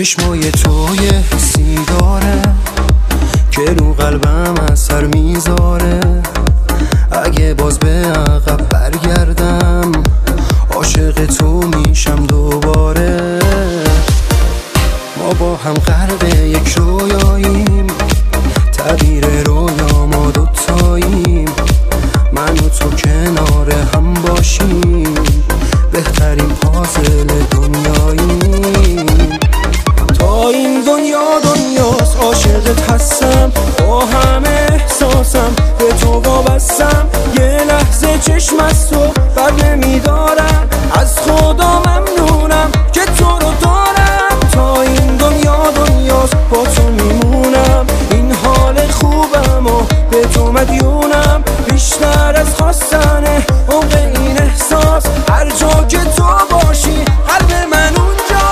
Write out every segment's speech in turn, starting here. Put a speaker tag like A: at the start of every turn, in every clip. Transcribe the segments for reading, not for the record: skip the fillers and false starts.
A: چشمای تو یه حسی داره که رو قلبم اثر میذاره. اگه باز به عقب برگردم عاشق تو میشم دوباره. ما با هم غرق یک رویاییم، تعبیر رویا ما دوتاییم. من و تو کنار هم باشیم، بهترین پازل دنیاییم. تا این دنیا دنیاست عاشقت هستم، با همه احساسم به تو وابستم. یه لحظه چشم از تو بر نمیدارم، از خدا ممنونم که تو رو دارم. تا این دنیا دنیاست با تو میمونم، این حال خوبم و به تو مدیونم. بیشتر از خواستنه عمق این احساس، هر جا که تو باشی قلب من اونجا.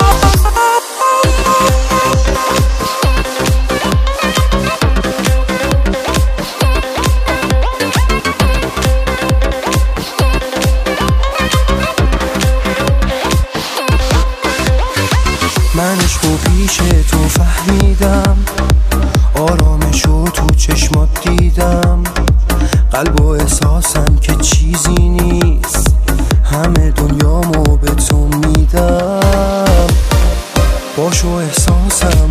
A: من عشقو پیش تو فهمیدم، آرامشو تو چشمات دیدم. قلب و احساسم که چیزی نیست، همه دنیامو به تو میدم. باشو احساسم